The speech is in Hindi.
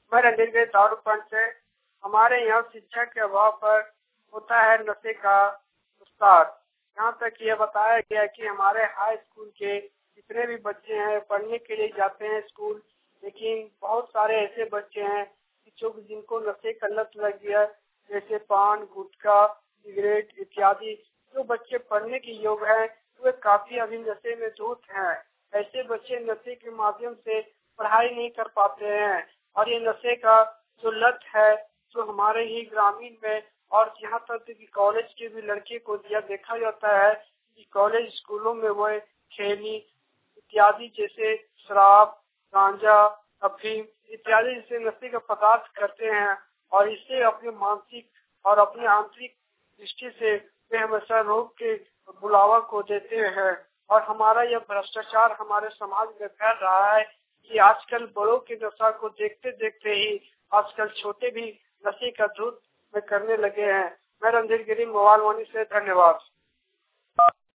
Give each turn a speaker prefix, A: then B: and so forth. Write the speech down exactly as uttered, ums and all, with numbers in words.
A: मैं रणधीर गिरी दारूपंच से। हमारे यहाँ शिक्षा के अभाव पर होता है नशे का विस्तार। यहाँ तक यह बताया गया कि हमारे हाई स्कूल के जितने भी बच्चे हैं पढ़ने के लिए जाते हैं स्कूल, लेकिन बहुत सारे ऐसे बच्चे हैं जो जिनको नशे का लत लग गया, जैसे पान, गुटखा, सिगरेट इत्यादि। जो बच्चे पढ़ने के योग्य हैं वे काफी अभी नशे में धुत हैं। ऐसे बच्चे नशे के माध्यम से पढ़ाई नहीं कर पाते हैं और ये नशे का जो लत है जो हमारे ही ग्रामीण में और यहाँ तक कि कॉलेज के भी लड़के को दिया देखा जाता है कि कॉलेज स्कूलों में वह खेली इत्यादि जैसे शराब, गांजा, अफीम इत्यादि जैसे नशे का पदार्थ करते हैं और इससे अपने मानसिक और अपने आंतरिक दृष्टि से वे हमेशा रोग के बुलावा को देते हैं। और हमारा यह भ्रष्टाचार हमारे समाज में फैल रहा है कि आजकल बड़ों के नशा को देखते देखते ही आजकल छोटे भी नशे का धुत में करने लगे हैं। मैं रणधीर गिरी मोबाइल वाणी से, धन्यवाद।